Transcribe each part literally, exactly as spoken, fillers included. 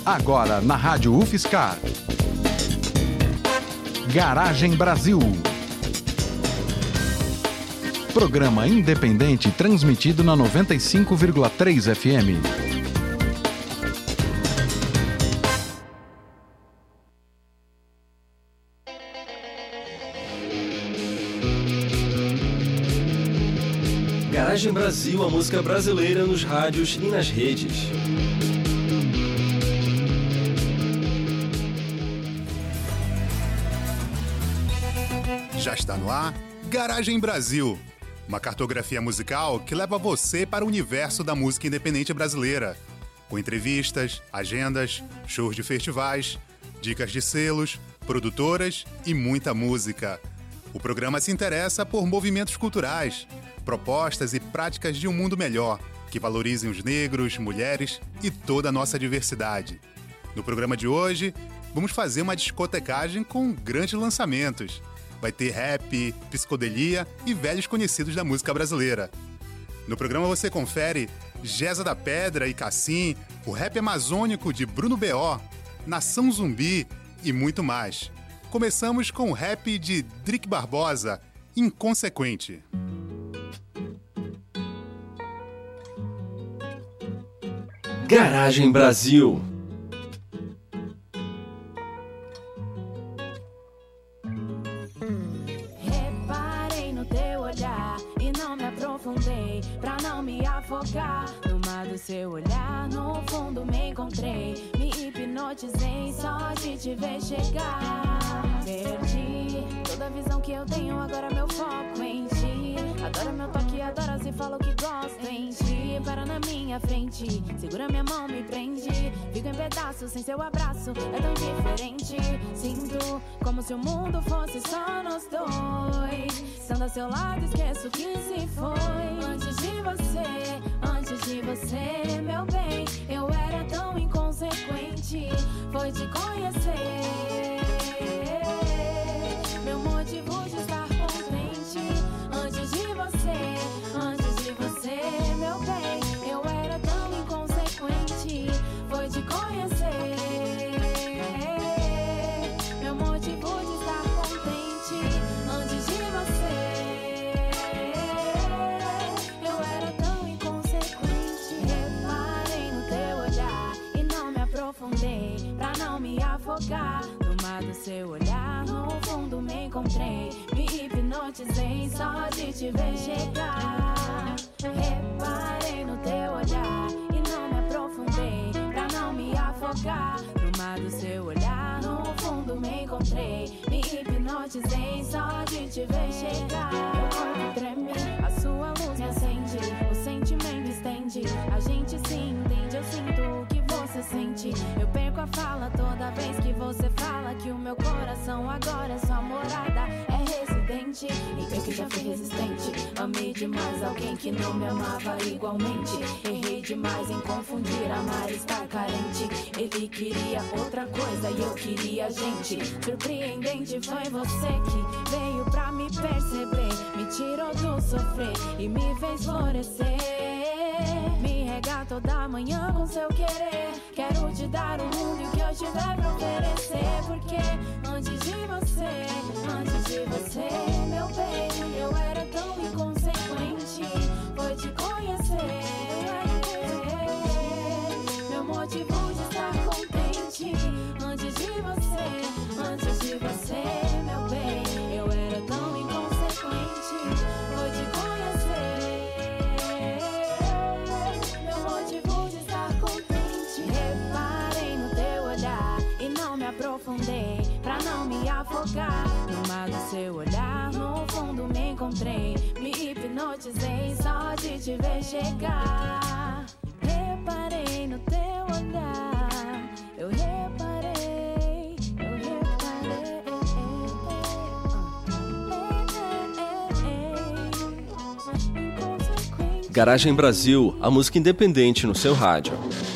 Agora na Rádio UFSCar. Garagem Brasil. Programa independente transmitido na noventa e cinco vírgula três F M. Garagem Brasil, a música brasileira nos rádios e nas redes. Já está no ar Garagem Brasil, uma cartografia musical que leva você para o universo da música independente brasileira, com entrevistas, agendas, shows de festivais, dicas de selos, produtoras e muita música. O programa se interessa por movimentos culturais, propostas e práticas de um mundo melhor, que valorizem os negros, mulheres e toda a nossa diversidade. No programa de hoje, vamos fazer uma discotecagem com grandes lançamentos. Vai ter rap, psicodelia e velhos conhecidos da música brasileira. No programa você confere Geza da Pedra e Cassim, o rap amazônico de Bruno B O, Nação Zumbi e muito mais. Começamos com o rap de Drick Barbosa, Inconsequente. Garagem Brasil. Reparei no teu olhar e não me aprofundei pra não me afogar. No mar do seu olhar, no fundo me encontrei, me hipnotizei só de te ver chegar. Perdi toda a visão que eu tenho, agora meu foco em ti. Adora meu toque, adora se fala o que gosta em ti. Para na minha frente, segura minha mão, me prende. Fico em pedaços sem seu abraço, é tão diferente. Sinto como se o mundo fosse só nós dois. Estando a seu lado, esqueço que se foi. Antes de você, antes de você, meu bem, eu era tão inconsequente. Foi te conhecer meu motivo de estar contente. Antes de você, antes de você, meu bem, eu era tão inconsequente. Foi te conhecer meu motivo de estar contente. Antes de você, eu era tão inconsequente. Reparei no teu olhar e não me aprofundei pra não me afogar. No mar do seu olhar, no fundo me encontrei, me hipnotizei só de te ver chegar. Reparei no teu olhar e não me aprofundei pra não me afogar. No mar do seu olhar, no fundo me encontrei, me hipnotizei só de te ver chegar. Meu corpo treme, a sua luz me acende, o sentimento estende, a gente se entende, eu sinto o que você sente. Eu perco a fala toda vez que você fala que o meu coração agora é sua morada, é residente. E eu que já fui resistente, amei demais alguém que não me amava igualmente. Errei demais em confundir amar e estar carente. Ele queria outra coisa e eu queria a gente. Surpreendente foi você que veio pra me perceber, me tirou do sofrer e me fez florescer. Me rega toda manhã com seu querer, quero te dar o mundo e o que eu tiver pra oferecer. Porque antes de você, antes de você, meu bem, eu era tão inconsequente. Foi te conhecer meu motivo de estar contente. Antes de você, antes de você, meu bem, eu era tão inconsequente. Foi te conhecer meu motivo de estar contente. Reparei no teu olhar e não me aprofundei pra não me afogar. No mar do seu olhar, no fundo me encontrei, me hipnotizei só de te ver chegar. Reparei no teu olhar, eu reparei, eu reparei. Inconsequente. Garagem Brasil, a música independente no seu rádio.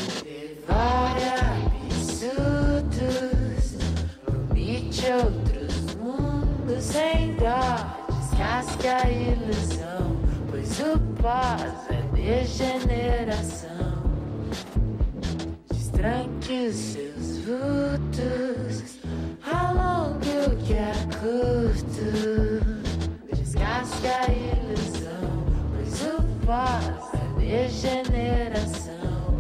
Outros mundos sem dó, descasque a ilusão, pois o pós é degeneração. Distância tranque os seus vultos ao longo que há curto. Descasque a ilusão, pois o pós é degeneração.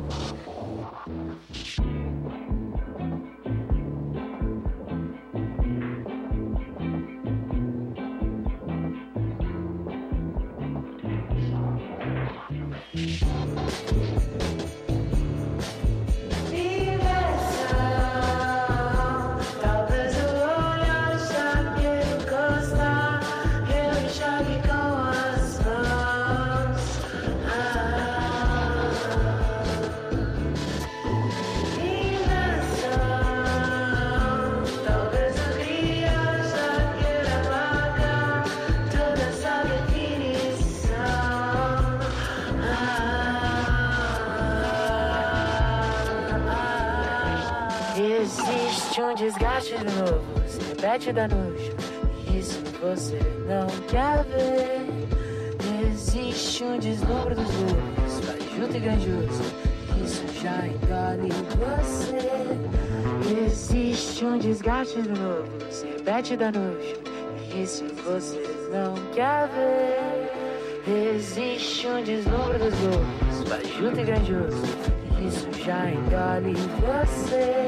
Existe um desgaste novo, se repete da noite, isso você não quer ver. Existe um deslumbre dos lobos, fajuto e grandioso, isso já engole você. Existe um desgaste novo, se repete da noite, isso você não quer ver. Existe um deslumbre dos lobos, fajuto e grandioso, isso já engole você.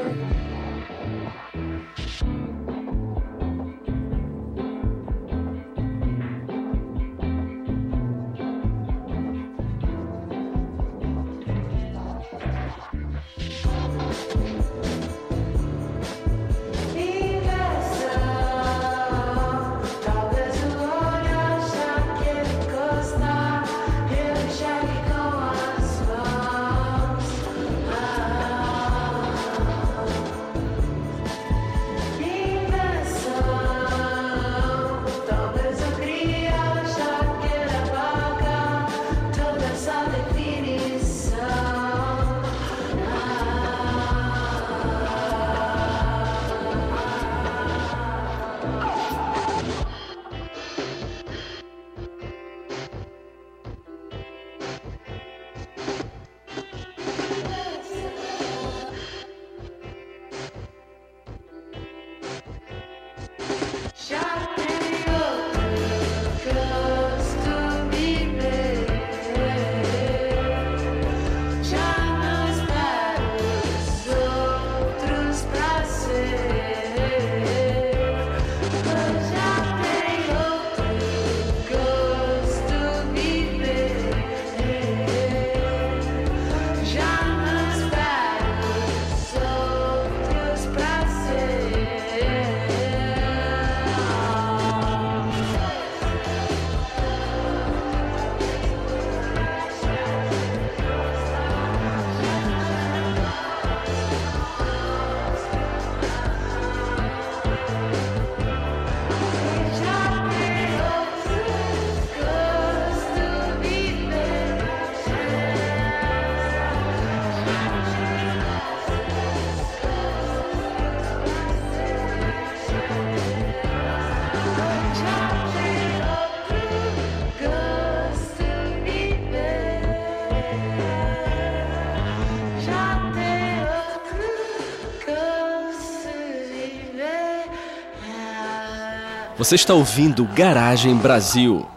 Você está ouvindo Garagem Brasil.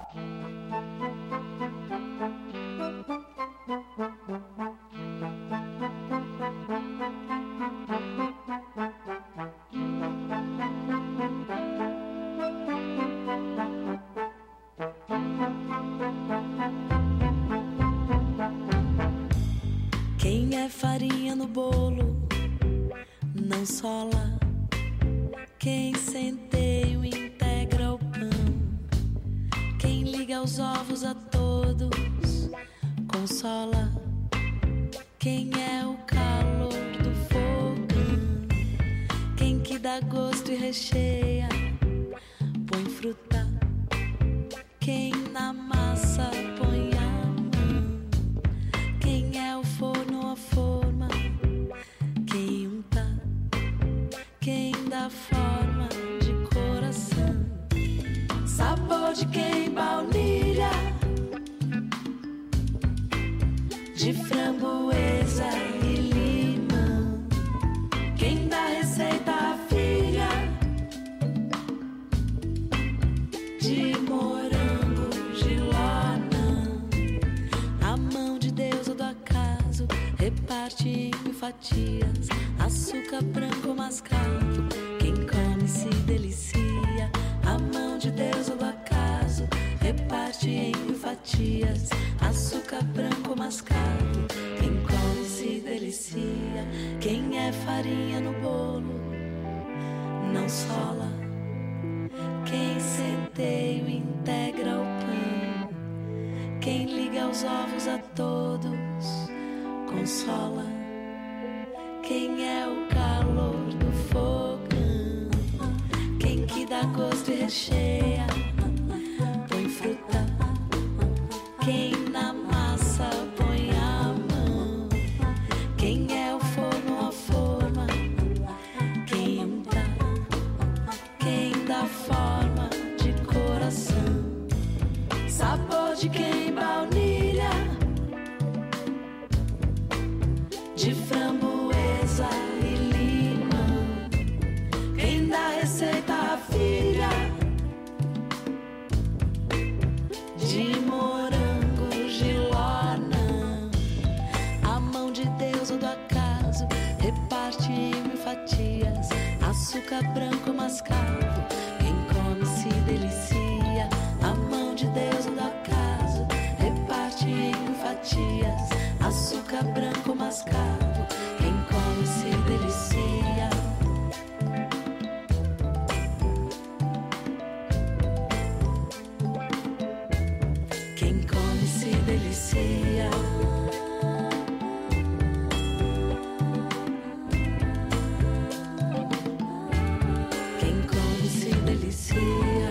Quem é farinha no bolo não sola. Quem centeio integra o pão. Quem liga os ovos a todos consola. Quem é o calor do fogão. Quem que dá gosto e recheia, põe fruta. Quem na massa põe a mão. Quem é o forno ou a forma. Quem unta. Quem dá forma de coração. Sabor de quem baunilha, de framboesa e limão. reparte em mil fatias, açúcar branco mascavo, quem come se delicia, a mão de Deus ou do acaso, reparte em mil fatias, açúcar branco mascavo, quem come se delicia, quem é farinha no bolo, não sola, quem centeio integra o pão, quem liga os ovos a todos, consola, quem é o calor do fogão, quem que dá gosto e recheia, põe fruta, quem na massa põe a mão, quem é o forno ou a forma, quem unta, quem dá forma de coração, sabor de quem baunilha, de framboesa e limão, quem dá receita à filha, de morango giló não, a mão de Deus ou do acaso, reparte em mil fatias, açúcar branco mascavo, quem come se delicia, a mão de Deus ou do acaso, reparte em mil fatias, açúcar branco mascavo, quem come se delicia. Quem come se delicia. Quem come se delicia.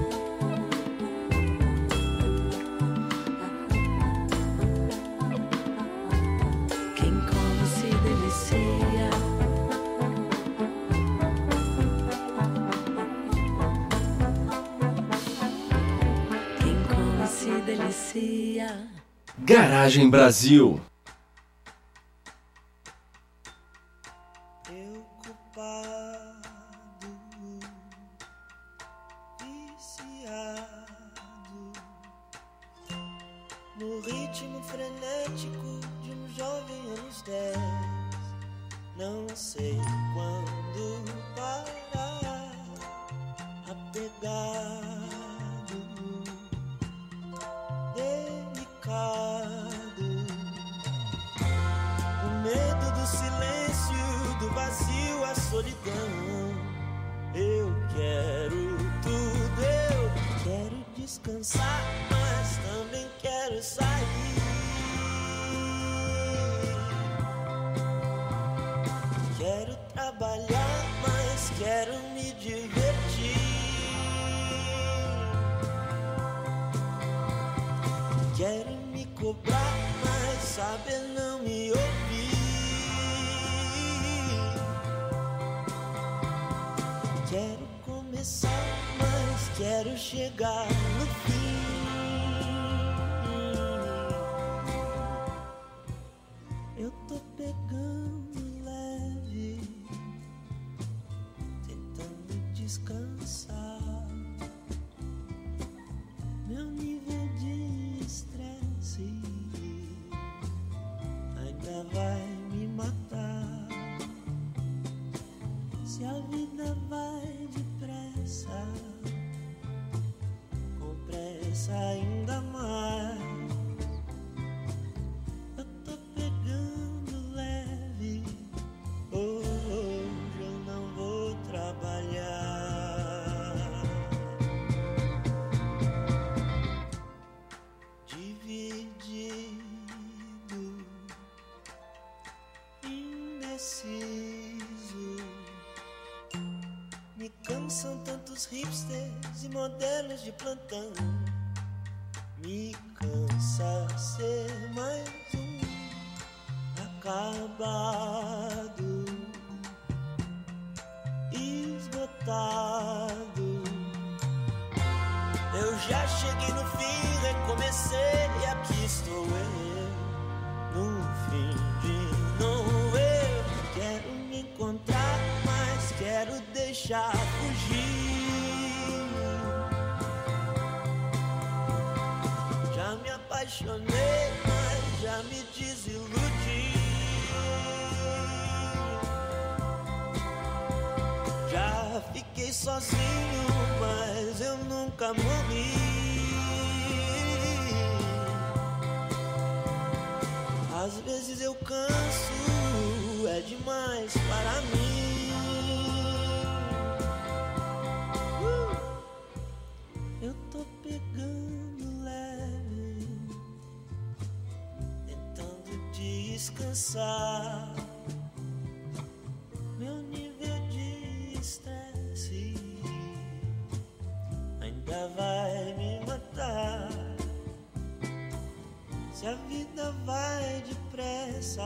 Quem come se delicia. Quem come se delicia. Garagem Brasil. Preocupado, viciado no ritmo frenético de um jovem anos dez. Não sei quando parar, apegado, delicado, o medo do silêncio, do vazio, a solidão. Eu quero tudo, eu quero descansar, mas também quero sair. Quero trabalhar, mas quero me divertir. Quero me cobrar, mas saber não me ouvir. Quero começar, mas quero chegar no fim. Eu tô pegando leve, tentando descansar. Meu nível de estresse ainda vai me matar. Se a vida vai depressa, com pressa ainda mais. Eu tô pegando leve, hoje eu não vou trabalhar. Dividido, indeciso, me cansam tantos hipsters e modelos de plantão. Me cansa ser mais um acabado, esgotado. Eu já cheguei no fim, recomecei e aqui estou eu, no fim de novo. Eu quero me encontrar, mas quero deixar fugir. Já me apaixonei, mas já me desiludi. sozinho, mas eu nunca morri. Às vezes eu canso, é demais para mim. uh! Eu tô pegando leve, tentando descansar. Meu nível de estresse ainda vai me matar. Se a vida vai depressa,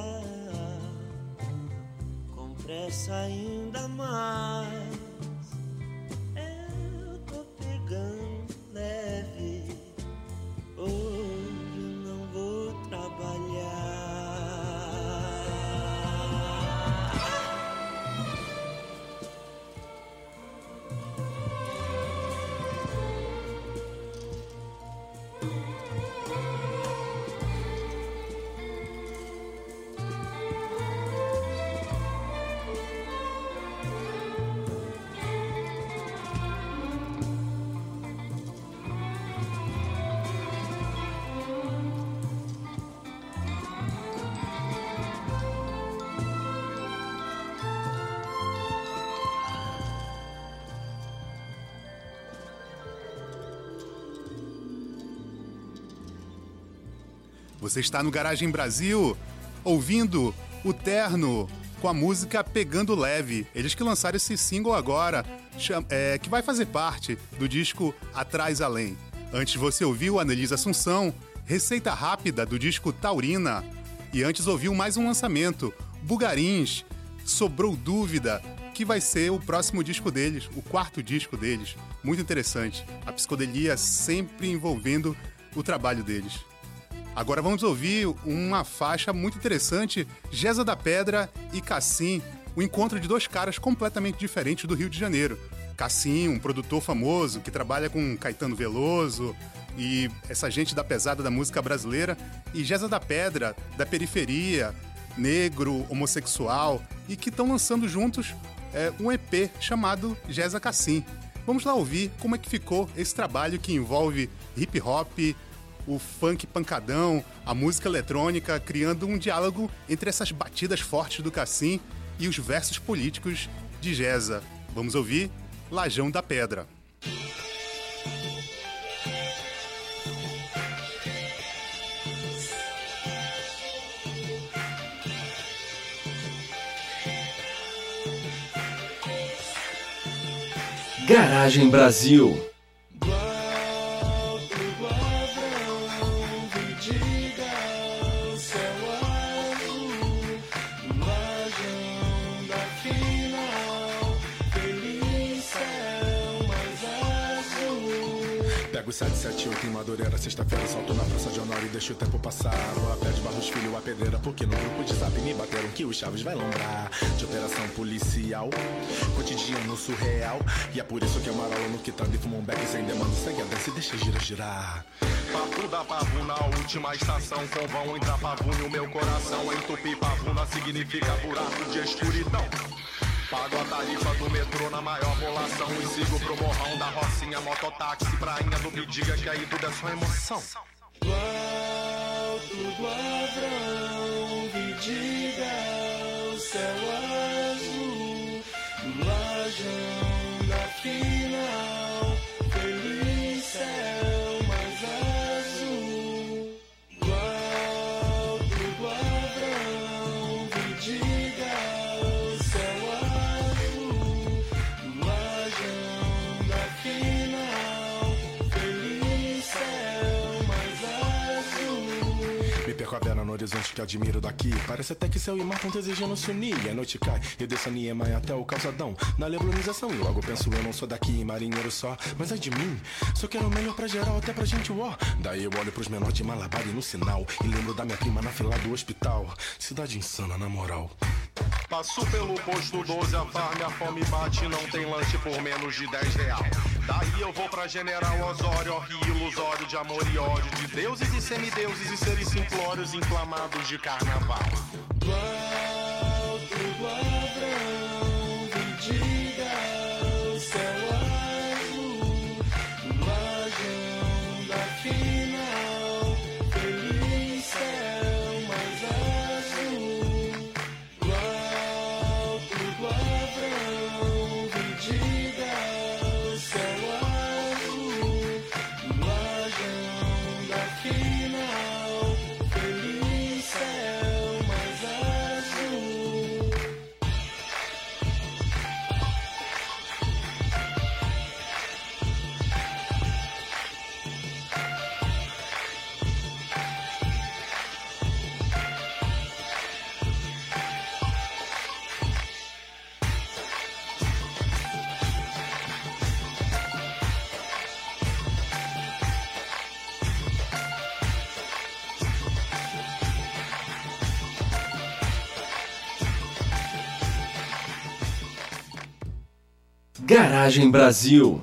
com pressa ainda mais. Eu tô pegando leve, hoje eu não vou trabalhar. Você está no Garagem Brasil, ouvindo o Terno com a música Pegando Leve. Eles que lançaram esse single agora, é, que vai fazer parte do disco Atrás Além. Antes você ouviu Anelise Assunção, Receita Rápida, do disco Taurina. E antes ouviu mais um lançamento, Bugarins, Sobrou Dúvida, que vai ser o próximo disco deles, o quarto disco deles. Muito interessante. A psicodelia sempre envolvendo o trabalho deles. Agora vamos ouvir uma faixa muito interessante, Gesa da Pedra e Cassim, o encontro de dois caras completamente diferentes do Rio de Janeiro. Cassim, um produtor famoso que trabalha com Caetano Veloso e essa gente da pesada da música brasileira, e Gesa da Pedra, da periferia, negro, homossexual, e que estão lançando juntos é, um E P chamado Gesa Cassim. Vamos lá ouvir como é que ficou esse trabalho que envolve hip hop, o funk pancadão, a música eletrônica, criando um diálogo entre essas batidas fortes do Cassim e os versos políticos de Gesa. Vamos ouvir Lajão da Pedra. Garagem Brasil. sete sete oito em Madureira, sexta-feira salto na Praça de Honório e deixo o tempo passar. O a pé de Barros Filho, a pedreira, porque no grupo de zap me bateram que o Chaves vai lembrar de operação policial, cotidiano surreal. E é por isso que eu marolo no quitando e fumo um beck sem demanda. Segue a dança e deixa gira girar. Papo da Pavuna, última estação, com vão entrar pavuna, o meu coração entupir pavuna significa buraco de escuridão. Pago a tarifa do metrô na maior polação e sigo pro morrão da Rocinha, mototáxi, prainha do me diga que aí tudo é só emoção. Do alto do Avrão, me diga o céu azul, do Lajão da Final, feliz céu mais azul. Do alto do Avrão, me diga o céu azul, do Lajão da Final, feliz céu mais azul. Me perco a beira no horizonte que admiro daqui. Parece até que céu e mar estão desejando se unir. E a noite cai e desço a Niemeyer até o calçadão na leblonização. E logo penso eu não sou daqui, marinheiro só, mas é de mim. Só quero o melhor pra geral, até pra gente ó. Daí eu olho pros menores de Malabar e no sinal e lembro da minha prima na fila do hospital. Cidade insana, na moral. Passo pelo posto doze, a farm, a fome bate, não tem lanche por menos de dez real. Daí eu vou pra General Osório, rio ilusório de amor e ódio, de deuses e semideuses e seres simplórios inflamados de carnaval. Do alto do Avrão, me diga o céu Garagem Brasil.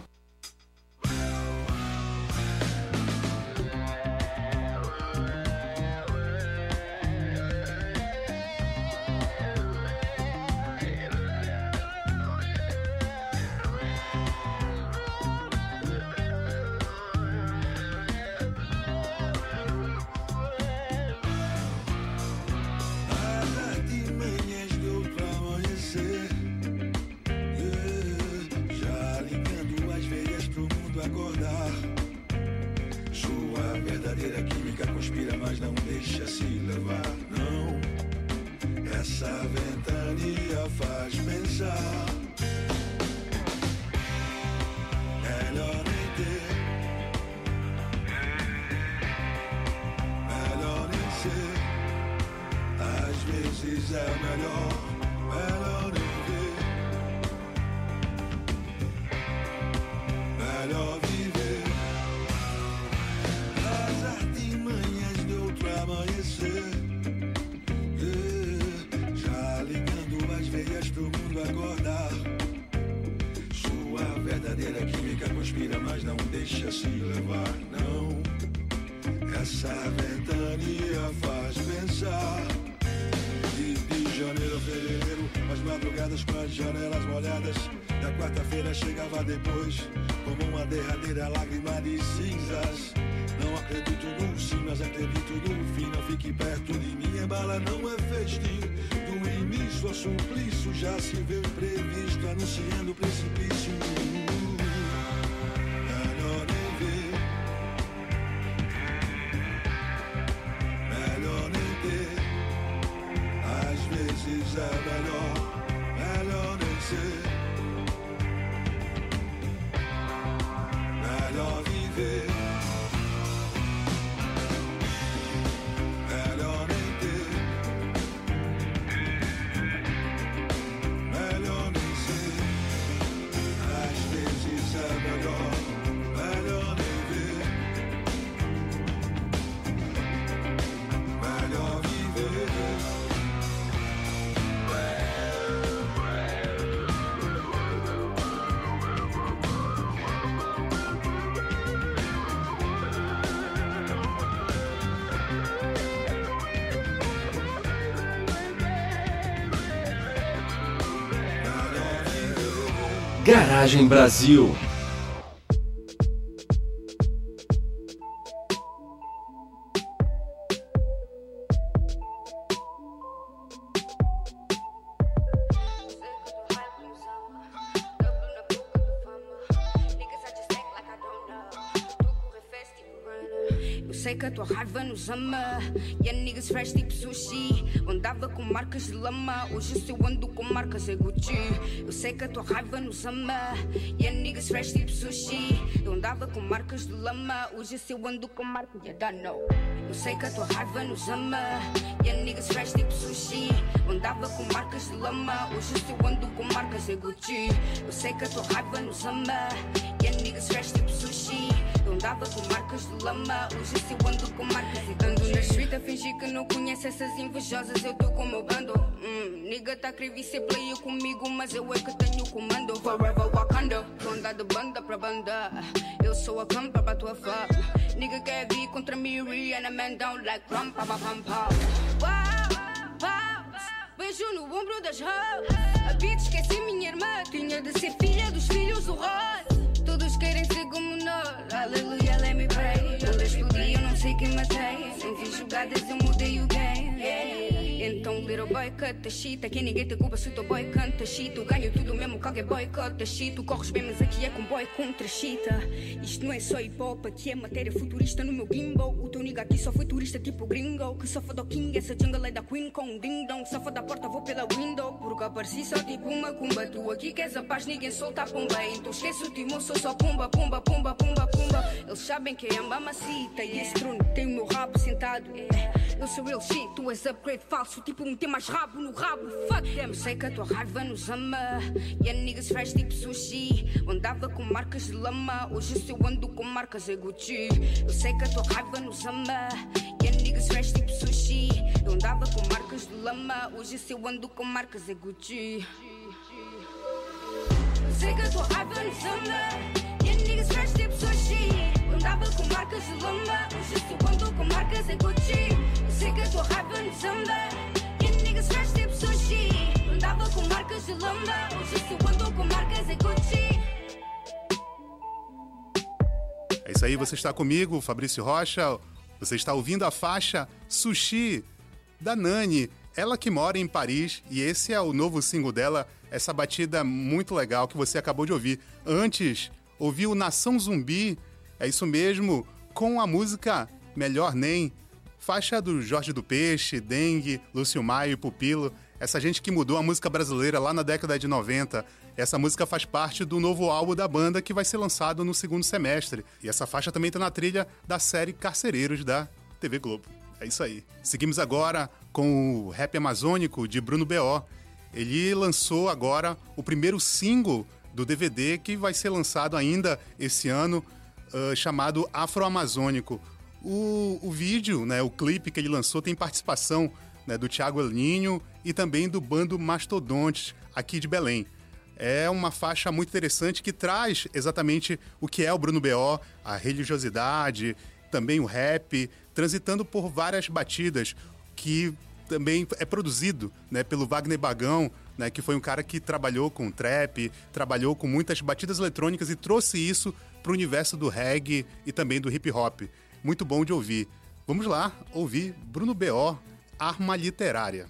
Garagem Brasil. Sei que a tua raiva nos ama. E a niggas fresh tipo sushi. Andava com marcas de lama. Hoje se eu ando com marcas é Gucci. Eu sei que a tua raiva nos ama. E a niggas fresh tipo sushi. Eu andava com marcas de lama. Hoje se eu ando com marcas de know. Eu sei que a tua raiva nos ama. E a niggas fresh tipo sushi. Andava com marcas de lama. Hoje se eu ando com marcas é Gucci. Eu sei que a tua raiva nos ama. E a niggas fresh tipo sushi. Eu andava com marcas de lama. Hoje se eu ando com marcas e ando na street a fingir que não conhece essas invejosas. Eu tô com o meu bando. hum, Nigga tá creve ser player comigo, mas eu é que tenho o comando. Forever Wakanda. Tô andar de banda pra banda. Eu sou a campa pra tua fã. Nigga quer vir contra mim, Rihanna man down like rum, pa pa pam pam. Wow, wow. Beijo no ombro das hoes. A bitch esqueci minha irmã. Tinha de ser filha dos filhos do rock. Todos querem ser como nós. Aleluia, let me pray. Eu explodi, eu não sei quem matei. Sem fiz jogadas, eu mudei o game. Yeah. Então, little boy, cut the shit. Aqui ninguém te culpa se o teu boy canta shit. Eu ganho tudo mesmo, qualquer boy cota shit. Tu corres bem, mas aqui é com boy contra chita. Isto não é só hip hop, aqui é matéria futurista no meu gimbal. O teu nigga aqui só foi turista tipo gringo. Que só foda o king, essa jungle é da queen com um ding dong. Só foda a porta, vou pela window. Porque apareci só tipo uma cumba. Tu aqui queres a paz, ninguém solta a pomba. Então esquece o timão, sou só pumba, pumba, pumba, pumba, pumba. Eles sabem que é mamacita. E esse trono tem o meu rabo sentado. Eu sou real shit, tu és upgrade falso. Tipo meter mais rabo no rabo, fuck them. Eu sei que a tua raiva nos ama. E a niggas fresh tipo sushi. Andava com marcas de lama. Hoje se eu ando com marcas é Gucci. Eu sei que a tua raiva nos ama. E a niggas fresh tipo sushi. Eu andava com marcas de lama. Hoje se eu ando com marcas é Gucci. Eu sei que a tua raiva nos ama. E a niggas fresh tipo sushi. Andava com marcas de lama. Hoje eu sou ando com marcas em Gucci. Eu sei que a tua raiva nos ama. E a niggas fresh tipo sushi. Andava com marcas de lama. Hoje eu sou ando com marcas em Gucci. É isso aí, você está comigo, Fabrício Rocha. Você está ouvindo a faixa Sushi, da Nani. Ela que mora em Paris, e esse é o novo single dela, essa batida muito legal que você acabou de ouvir. Antes, ouviu Nação Zumbi, é isso mesmo, com a música Melhor Nem, faixa do Jorge do Peixe, Dengue, Lúcio Maia e Pupilo, essa gente que mudou a música brasileira lá na década de noventa. Essa música faz parte do novo álbum da banda que vai ser lançado no segundo semestre. E essa faixa também está na trilha da série Carcereiros da T V Globo. É isso aí. Seguimos agora com o rap amazônico de Bruno B O. Ele lançou agora o primeiro single do D V D que vai ser lançado ainda esse ano, uh, chamado Afro-Amazônico. O, o vídeo, né, o clipe que ele lançou tem participação, né, do Thiago El Ninho e também do bando Mastodontes, aqui de Belém. É uma faixa muito interessante que traz exatamente o que é o Bruno B O, a religiosidade, também o rap, transitando por várias batidas, que também é produzido, né, pelo Wagner Bagão, né, que foi um cara que trabalhou com trap, trabalhou com muitas batidas eletrônicas e trouxe isso para o universo do reggae e também do hip hop. Muito bom de ouvir. Vamos lá ouvir Bruno B O, Arma Literária.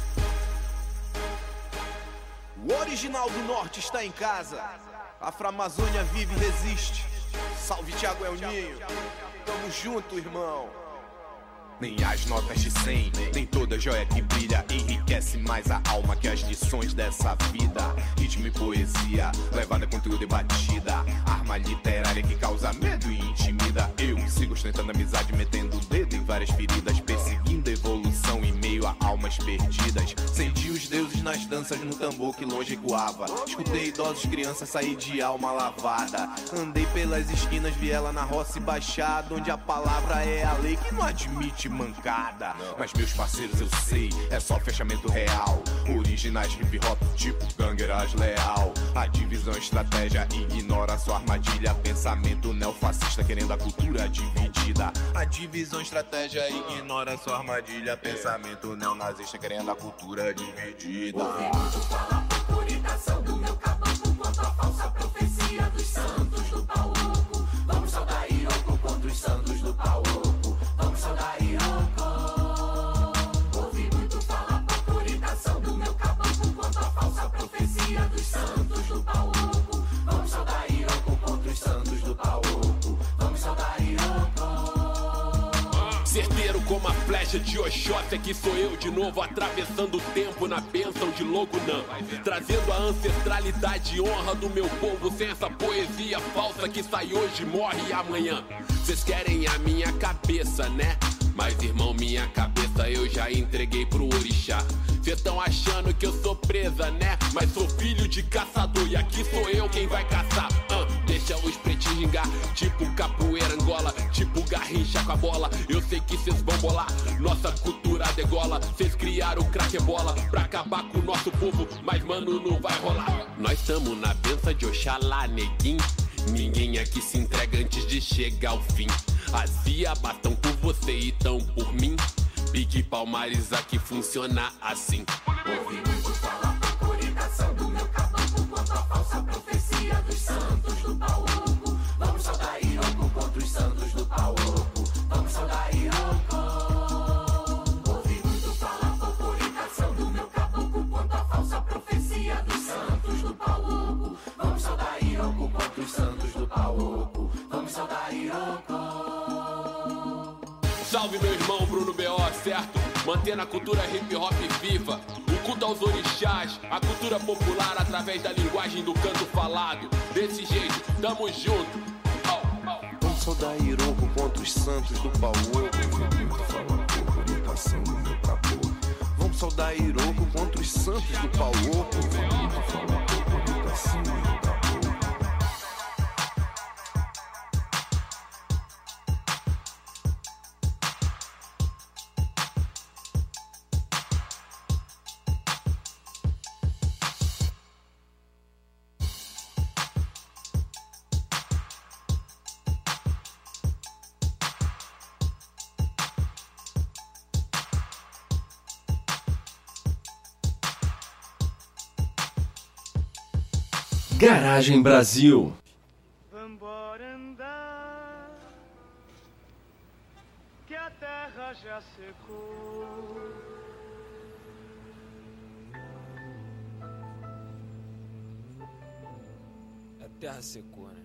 O original do norte está em casa. A Afro-Amazônia vive e resiste. Salve Thiago El Ninho. Tamo junto, irmão. Nem as notas de cem, nem toda joia que brilha enriquece mais a alma que as lições dessa vida. Ritmo e poesia, levada a conteúdo e batida. Arma literária que causa medo e intimida. Eu sigo ostentando amizade, metendo o dedo em várias feridas, perseguindo a evolução em meio a almas perdidas. Senti os deuses nas danças no tambor que longe ecoava. Escutei idosos, crianças sair de alma lavada. Andei pelas esquinas, vi ela na roça e baixada, onde a palavra é a lei que não admite mancada. Mas meus parceiros eu sei, é só fechamento real. Originais hip hop tipo Gangueiras Leal. A divisão estratégia ignora sua armadilha. Pensamento neofascista querendo a cultura dividida. A divisão estratégia ignora sua armadilha. Pensamento neonazista querendo a cultura dividida. Ouvi muito falar procuritação do meu caboclo quanto a falsa profecia dos santos do Pauloco. Vamos saudar Iroko contra os santos do Pauloco. Vamos saudar Iroko. Ouvi muito falar procuritação do meu caboclo quanto a falsa profecia dos santos do Pauloco. Vamos saudar Iroko contra os santos do Pauloco. Vamos saudar Iroko. Certeiro como a flecha de Oxóssi, aqui sou eu de novo atravessando o tempo na bênção de Logunã, trazendo a ancestralidade e honra do meu povo sem essa poesia falsa que sai hoje, morre amanhã. Vocês querem a minha cabeça, né? Mas irmão, minha cabeça eu já entreguei pro orixá. Cês tão achando que eu sou presa, né? Mas sou filho de caçador e aqui sou eu quem vai caçar. uh, Deixa os pretinhos gingar, tipo capoeira Angola, tipo garrincha com a bola. Eu sei que cês vão bolar, nossa cultura degola. Cês criaram o craquebola pra acabar com o nosso povo, mas mano, não vai rolar. Nós tamo na benção de Oxalá, neguinho. Ninguém aqui se entrega antes de chegar ao fim. As via batam por você e tão por mim. Pique Palmares aqui funciona assim. Ouvi muito falar procuritação do meu caboclo quanto a falsa profecia dos santos do Pauloco. Vamos saudar Iroko contra os santos do Pauloco. Vamos saudar Iroko. Ouvi muito falar procuritação do meu caboclo quanto a falsa profecia dos santos do Pauloco. Vamos saudar Iroko contra os santos do Pauloco. Vamos saudar Iroko. Salve meu irmão Bruno B O, certo? Mantendo a cultura hip hop viva, o culto aos orixás, a cultura popular através da linguagem do canto falado. Desse jeito, tamo junto. Oh, oh. Vamos saudar Iroko contra os santos do Pauloco. Vamos saudar Iroko contra os santos do Pauloco. Garagem Brasil. Vambora andar, que a terra já secou. A terra secou, né?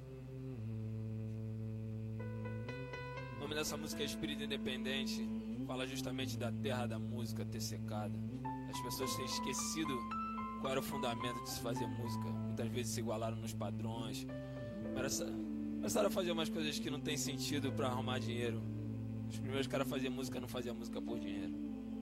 O nome dessa música é Espírito Independente. Fala justamente da terra da música ter secado. As pessoas têm esquecido qual era o fundamento de se fazer música. Muitas vezes se igualaram nos padrões. Começaram a fazer umas coisas que não tem sentido pra arrumar dinheiro. Os primeiros caras faziam música, não faziam música por dinheiro.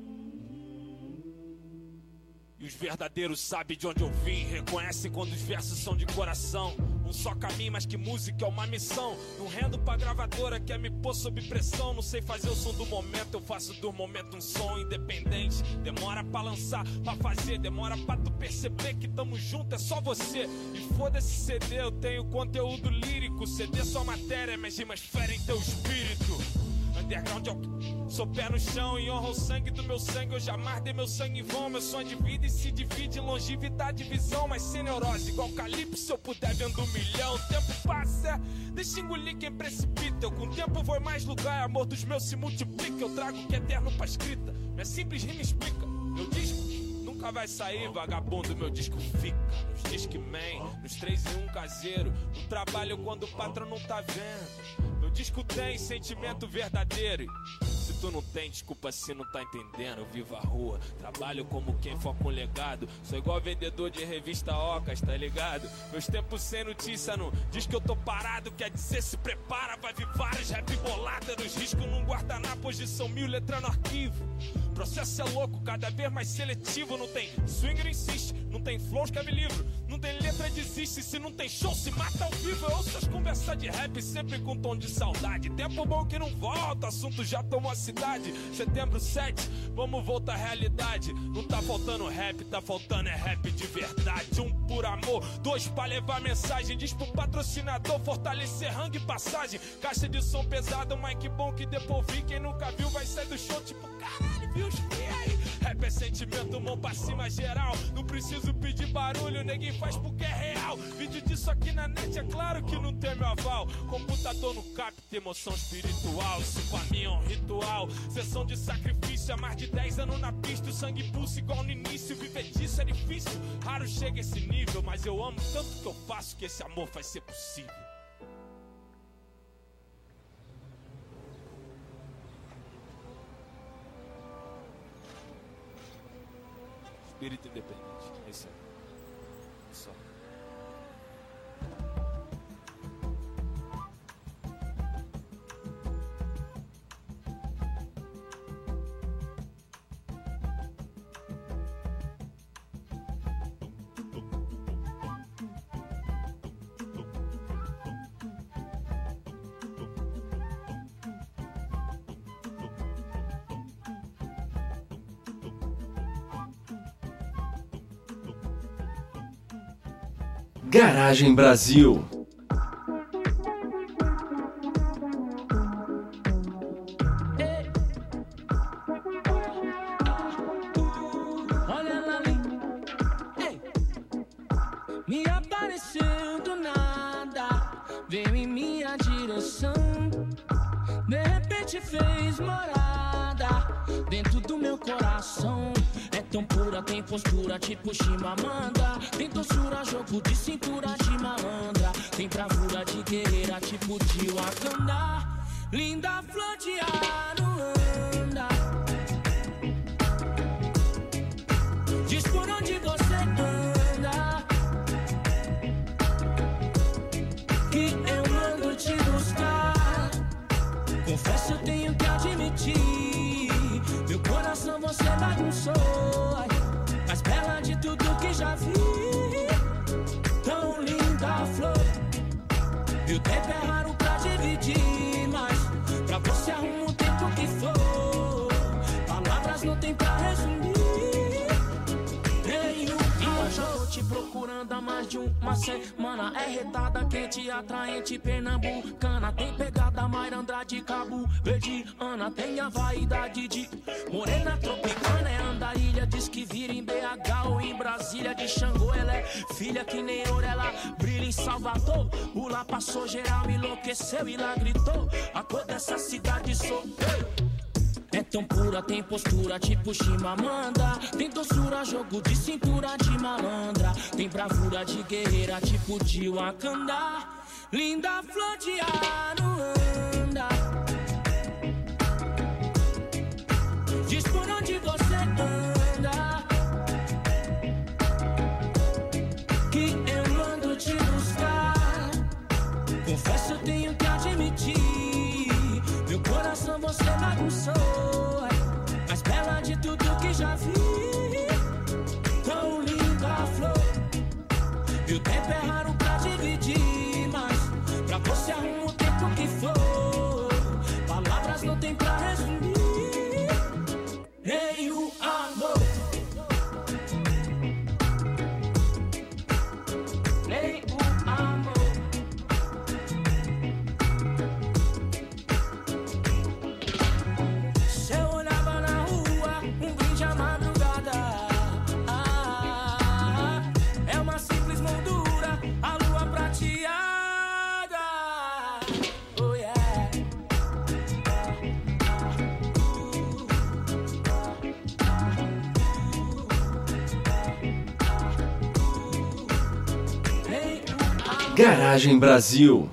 E os verdadeiros sabem de onde eu vim, reconhecem quando os versos são de coração. Um só caminho, mas que música é uma missão. Não rendo pra gravadora, quer me pôr sob pressão. Não sei fazer o som do momento, eu faço do momento um som independente. Demora pra lançar, pra fazer, demora pra tu perceber que tamo junto, é só você. E foda-se C D, eu tenho conteúdo lírico. C D só matéria, minhas rimas ferem teu espírito. Underground eu sou pé no chão e honra o sangue do meu sangue. Eu jamais dei meu sangue em vão. Meu sonho de vida e se divide em longevidade e visão. Mas sem neurose, igual Calypso, se eu puder vendo um milhão. O tempo passa, deixa engolir quem precipita. Eu com o tempo vou em mais lugar, amor dos meus se multiplica. Eu trago o que é eterno pra escrita, minha simples rima explica. Meu disco nunca vai sair, vagabundo, meu disco fica. Nos Discman, nos três e um caseiro. No trabalho quando o patrão não tá vendo. Meu disco tem sentimento verdadeiro. Se tu não tem, desculpa se não tá entendendo. Eu vivo a rua, trabalho como quem foca um legado. Sou igual vendedor de revista Ocas, tá ligado? Meus tempos sem notícia não diz que eu tô parado. Quer dizer, se prepara, vai vir vários rap bolada. Nos riscos num guardanapo, posição mil, letra no arquivo. Processo é louco, cada vez mais seletivo. Não tem swinger, insiste, não tem flow, escreve livro. Não tem letra, desiste, se não tem show, se mata ao vivo. Eu ouço as conversas de rap sempre com tom de saudade. Tempo bom que não volta, assunto já tomou a cidade. Setembro sete, vamos voltar à realidade. Não tá faltando rap, tá faltando é rap de verdade. Um por amor, dois pra levar mensagem. Diz pro patrocinador fortalecer rangue e passagem. Caixa de som pesado, mic bom que depois vi. Quem nunca viu vai sair do show tipo caralho, viu os que aí? Rap é sentimento, mão pra cima geral. Não preciso pedir barulho, ninguém faz porque é real. Vídeo disso aqui na net, é claro que não tem meu aval. Computador no capta, emoção espiritual. Isso pra mim é um ritual. Sessão de sacrifício, há mais de dez anos na pista. O sangue pulsa igual no início, viver disso é difícil. Raro chega esse nível, mas eu amo tanto que eu faço que esse amor vai ser possível. Espírito independente, é isso aí. Só. Garagem Brasil. Olha ela ali, ei. Me apareceu do nada, veio em minha direção. De repente fez morada dentro do meu coração. É tão pura, tem postura tipo Chimamanda. Tem doçura, jogo de cintura de malandra. Tem bravura de guerreira tipo de Wakanda. Linda flor de Aruanda. Diz por onde você anda, que eu mando te buscar. Confesso, eu tenho que admitir, meu coração você bagunçou. Mais bela de tudo que já vi. Tão linda a flor. E o tempo é raro pra dividir, mas pra você arruma o tempo que for. Palavras não tem pra resumir. Tenho que eu te procurando anda mais de uma semana. É retada, quente, atraente, pernambucana. Tem pegada, mairandra de Cabo Verde, Ana. Tem a vaidade de morena tropicana. É andarilha, diz que vira em B H ou em Brasília. De Xangô, ela é filha que nem ouro, ela brilha em Salvador. O lá passou geral, enlouqueceu e lá gritou. A cor dessa cidade sou eu. É tão pura, tem postura tipo Chimamanda. Tem doçura, jogo de cintura de malandra. Tem bravura de guerreira tipo de Wakanda. Linda flor de Aruanda. Diz por onde você anda, que eu mando te buscar. Confesso, eu tenho que admitir, meu coração você bagunçou. Mais bela de tudo que já vi. Tão linda a flor. E o tempo é raro pra dividir, mas pra você arruma o tempo que for. Palavras não tem pra resumir. Nem o amor, nem o amor. Se eu olhava na rua, um brinde à madrugada. Ah, é uma simples moldura, a lua prateada. Oh yeah. Garagem Brasil.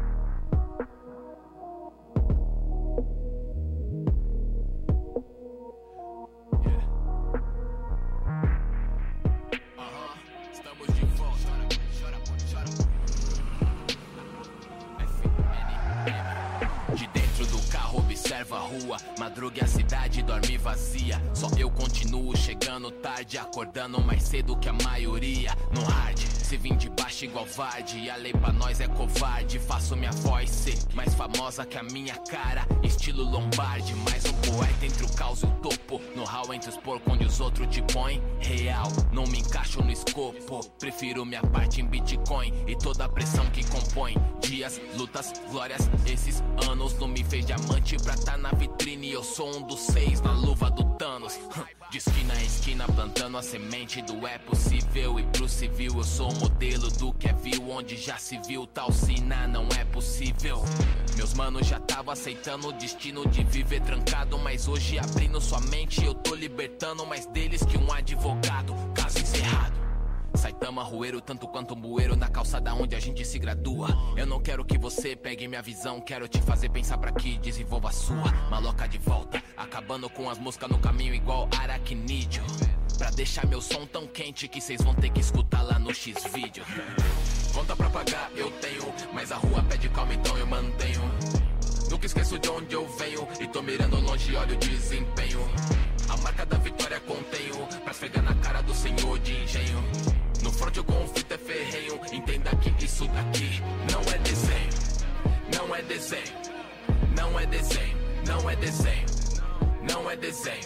De dentro do carro observa a rua, madruga a cidade dorme vazia. Só eu continuo chegando tarde, acordando mais cedo que a maioria. No hard, se vim de baixo igual Vardy, e a lei pra nós é covarde. Faço minha voz ser mais famosa que a minha cara, estilo Lombardi. Mais um poeta entre o caos e o topo, no hall entre os porcos onde os outros te põem. Real, não me encaixo no escopo, prefiro minha parte em Bitcoin e toda a pressão que compõe. Dias, lutas, glórias, esses anos não me fez diamante pra tá na vitrine. Eu sou um dos seis na luva do Thanos. De esquina em esquina plantando a semente do é possível. E pro civil eu sou o modelo do que é vil, onde já se viu tal sina, não é possível. Meus manos já tava aceitando o destino de viver trancado, mas hoje abrindo sua mente eu tô libertando mais deles que um advogado. Caso encerrado. Saitama, rueiro, tanto quanto um bueiro na calçada onde a gente se gradua. Eu não quero que você pegue minha visão, quero te fazer pensar pra que desenvolva a sua. Maloca de volta, acabando com as moscas no caminho igual aracnídeo. Pra deixar meu som tão quente que cês vão ter que escutar lá no X-Vídeo. Conta pra pagar eu tenho, mas a rua pede calma então eu mantenho. Nunca esqueço de onde eu venho e tô mirando longe, olha o desempenho. A marca da vitória contenho, pra esfregar na cara do senhor de engenho. No front o conflito é ferrenho, entenda que isso daqui não é desenho. Não é desenho, não é desenho, não é desenho. Não é desenho,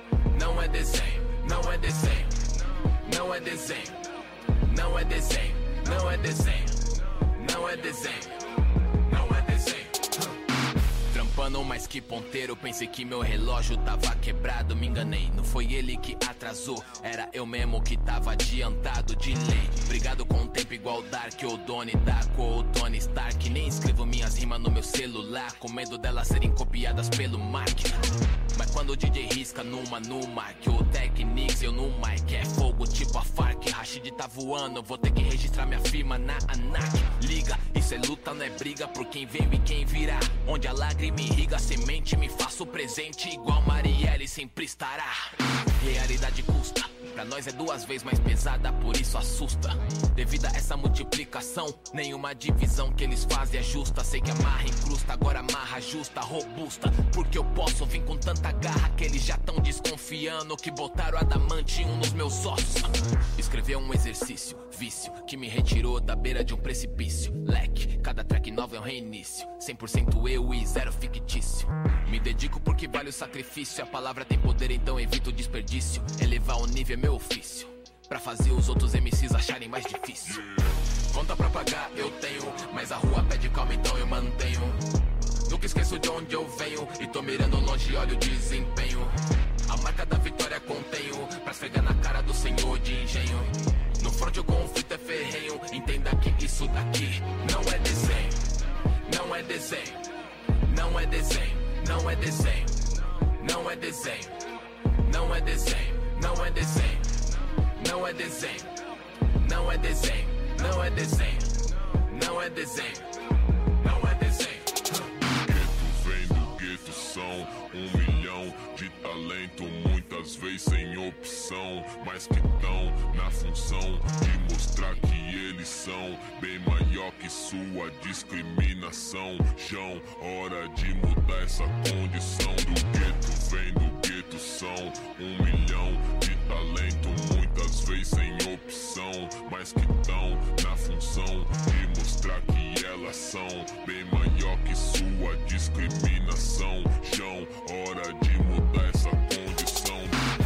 não é desenho, não é desenho. Não é desenho, não é desenho, não é desenho. Não é desenho, não é desenho. Trampando mais que ponteiro, pensei que meu relógio tava quebrado. Me enganei, não foi ele que atrasou, era eu mesmo que tava adiantado de lei. Brigado com o tempo igual Dark ou Donnie Darko ou Tony Stark. Nem escrevo minhas rimas no meu celular, com medo delas serem copiadas pelo máquina. Mas quando o D J risca numa numa, que o Technics eu no mic é fogo tipo a Farc. Rashid tá voando, vou ter que registrar minha firma na ANAC. Liga, isso é luta, não é briga por quem veio e quem virá. Onde a lágrima irriga a semente, me faço presente igual Marielle sempre estará. Realidade custa, pra nós é duas vezes mais pesada, por isso assusta. Devido a essa multiplicação, nenhuma divisão que eles fazem é justa. Sei que amarra incrusta, agora amarra justa, robusta. Porque eu posso vir com tanta garra que eles já tão desconfiando que botaram adamante um nos meus ossos. Escrever um exercício, vício, que me retirou da beira de um precipício. Leque, cada track nova é um reinício, cem por cento eu e zero fictício. Me dedico porque vale o sacrifício, a palavra tem poder então evito o desperdício. Elevar o nível é meu ofício, pra fazer os outros M Cs acharem mais difícil. Conta pra pagar eu tenho, mas a rua pede calma, então eu mantenho. Nunca esqueço de onde eu venho e tô mirando longe, olha o desempenho. A marca da vitória contenho, pra esfregar na cara do senhor de engenho. No front o conflito é ferrenho, entenda que isso daqui não é desenho. Não é desenho, não é desenho, não é desenho. Não é desenho, não é desenho, não é desenho. Não é desenho, não é desenho, não é desenho. Não é desenho, não é desenho. Gueto vem do gueto, são um milhão de talento, muitas vezes sem opção, mas que tão na função de mostrar que eles são bem maior que sua discriminação. Chão, hora de mudar essa condição. Do gueto vem do gueto, são um milhão de talento, muitas vezes sem opção, mas que tão na função de mostrar que elas são bem maior que sua discriminação. Chão, hora de mudar essa condição.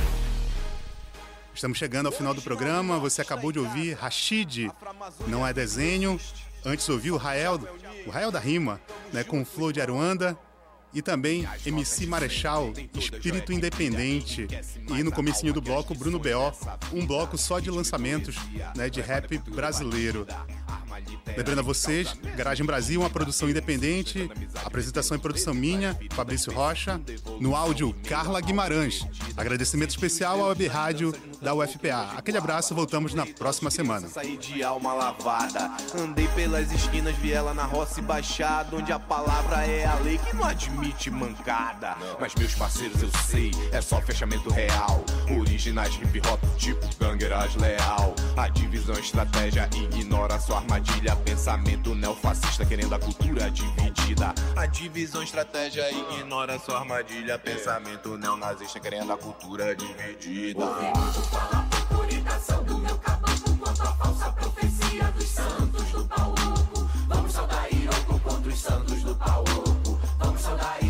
Estamos chegando ao final do programa. Você acabou de ouvir Rashid, Não é Desenho. Antes ouviu o Rael, o Rael da Rima, né, com Flor de Aruanda. E também M C Marechal, Espírito Independente. E no comecinho do bloco, Bruno B O, um bloco só de lançamentos, né, de rap brasileiro. Lembrando a vocês, Garagem Brasil, uma produção independente, apresentação e produção minha, Fabrício Rocha, no áudio Carla Guimarães. Agradecimento especial à Web Rádio da U F P A. Aquele abraço, voltamos na próxima semana. Saí de alma lavada, andei pelas esquinas, vi ela na roça e baixada, onde a palavra é a lei que não admite mancada. Mas meus parceiros eu sei, é só fechamento real. Originais hip hop tipo Gangueiras Leal. A divisão estratégia ignora sua armadilha. Pensamento neofascista querendo a cultura dividida. A divisão estratégia ignora sua armadilha. Pensamento neonazista querendo a cultura dividida. Ouvi muito falar procuração do meu caboclo quanto a falsa profecia dos santos do pau louco. Vamos saudar Iroko contra os santos do pau louco. Vamos saudar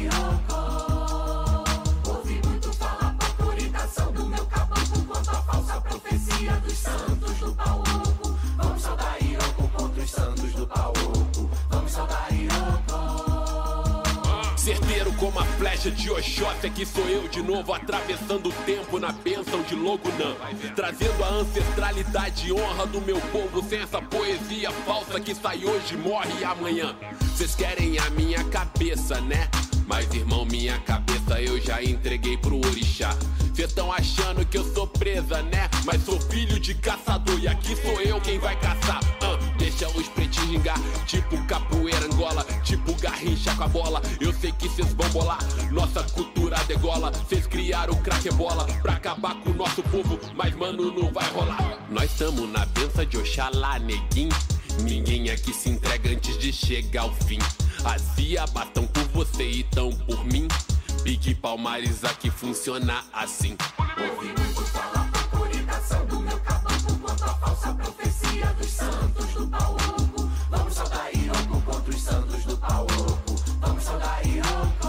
Iroko. Ouvi muito falar procuração do meu caboclo quanto a falsa profecia dos santos do pau louco. Vamos saudar Iroko contra os santos do pau louco. Vamos saudar Iroko. Certeiro como a flecha de Oxóssi, que sou eu de novo atravessando o tempo na bênção de Logunã, trazendo a ancestralidade e honra do meu povo sem essa poesia falsa que sai hoje e morre amanhã. Vocês querem a minha cabeça, né? Mas irmão, minha cabeça eu já entreguei pro orixá. Cês tão achando que eu sou presa, né? Mas sou filho de caçador e aqui sou eu quem vai caçar. uh, Deixa os pretinhos gingar, tipo capoeira Angola, tipo garrincha com a bola. Eu sei que cês vão bolar, nossa cultura degola. Cês criaram o craquebola pra acabar com o nosso povo, mas mano, não vai rolar. Nós tamo na benção de Oxalá, neguinho. Ninguém aqui se entrega antes de chegar ao fim. As via batam por você e tão por mim. Pique Palmares aqui funciona assim. Ouvi muito falar procuração do meu caboclo quanto a falsa profecia dos santos do pau louco. Vamos saudar Iroko contra os santos do pau louco. Vamos saudar Iroko.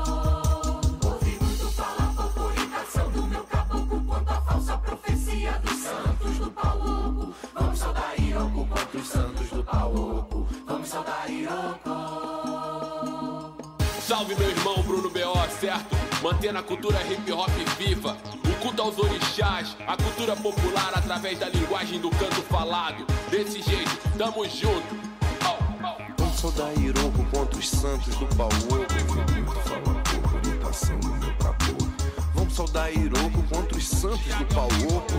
Ouvi muito falar procuração do meu caboclo quanto a falsa profecia dos santos do pau louco. Vamos saudar Iroko contra os santos do pau louco. Vamos saudar Iroko. Salve meu irmão Bruno B O, certo? Mantendo a cultura hip hop viva, o culto aos orixás, a cultura popular através da linguagem do canto falado. Desse jeito, tamo junto. Oh, oh. Vamos saudar Iroko contra os santos do pau louco. Vamos saudar Iroko contra os santos do pau louco.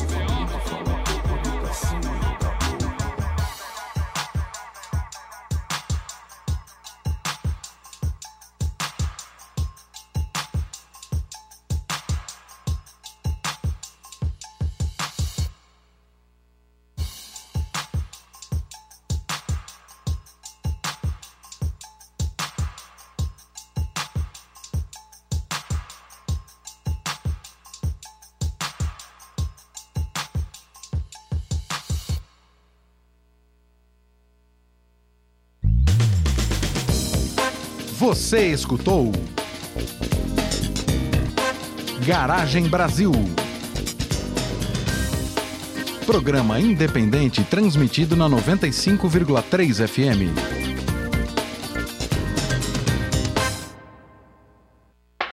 Você escutou Garagem Brasil. Programa independente transmitido na noventa e cinco vírgula três F M.